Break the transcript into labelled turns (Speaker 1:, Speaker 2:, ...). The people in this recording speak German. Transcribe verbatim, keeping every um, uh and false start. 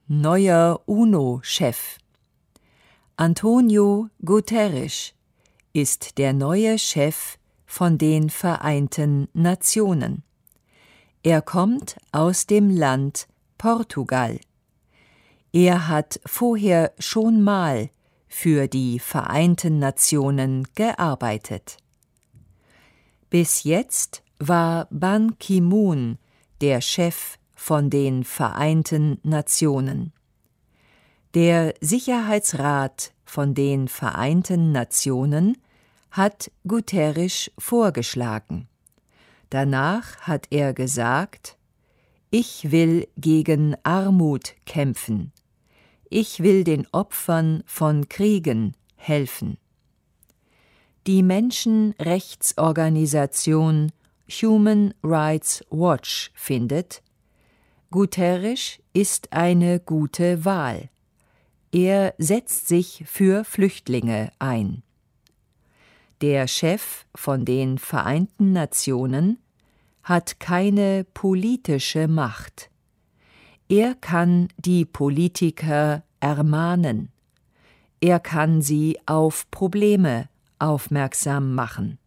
Speaker 1: neuer UNO-Chef. Antonio Guterres ist der neue Chef von den Vereinten Nationen. Er kommt aus dem Land Portugal. Er hat vorher schon mal für die Vereinten Nationen gearbeitet. Bis jetzt war Ban Ki-moon der Chef von den Vereinten Nationen. Der Sicherheitsrat von den Vereinten Nationen hat Guterres vorgeschlagen. Danach hat er gesagt: Ich will gegen Armut kämpfen. Ich will den Opfern von Kriegen helfen. Die Menschenrechtsorganisation Human Rights Watch findet, Guterres ist eine gute Wahl. Er setzt sich für Flüchtlinge ein. Der Chef von den Vereinten Nationen hat keine politische Macht. Er kann die Politiker ermahnen. Er kann sie auf Probleme aufmerksam machen.